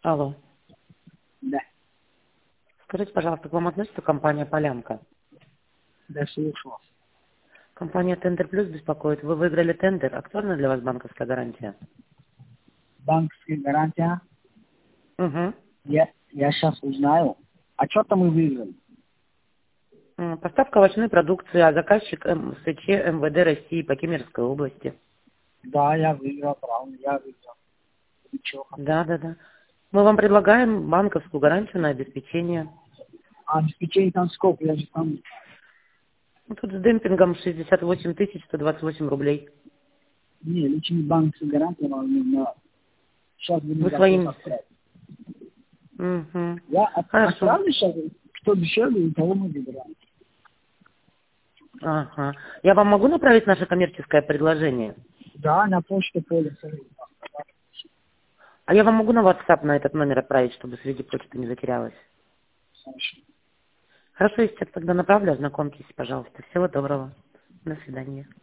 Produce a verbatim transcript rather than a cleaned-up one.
Алло. Да, Скажите, пожалуйста, к вам относится компания «Полянка»? да, слушал. Компания «Тендер Плюс» беспокоит. Вы выиграли тендер. Актуальна для вас банковская гарантия? Банковская гарантия. Угу. Я, я сейчас узнаю. А что там мы выиграли? М, Поставка овощной продукции, а заказчик М- СЧ МВД России по Кемеровской области. Да, я выиграл, правильно, я выиграл. Ничего. Да, да, да. Мы вам предлагаем банковскую гарантию на обеспечение. А обеспечение там сколько? Я же там... Ну, тут с демпингом шестьдесят восемь тысяч сто двадцать восемь рублей. Не, лично банковская гарантия вам нужна. Сейчас будем Вы запрос своим... отправить. Угу. Я от- Хорошо. отправлю сейчас, кто дешевле, и того мы выбираем. Ага. Я вам могу направить наше коммерческое предложение? Да, на почту поле. А я вам могу на WhatsApp на этот номер отправить, чтобы среди почты не затерялась? Хорошо. Хорошо, я сейчас тогда направлю, ознакомьтесь, пожалуйста. Всего доброго. До свидания.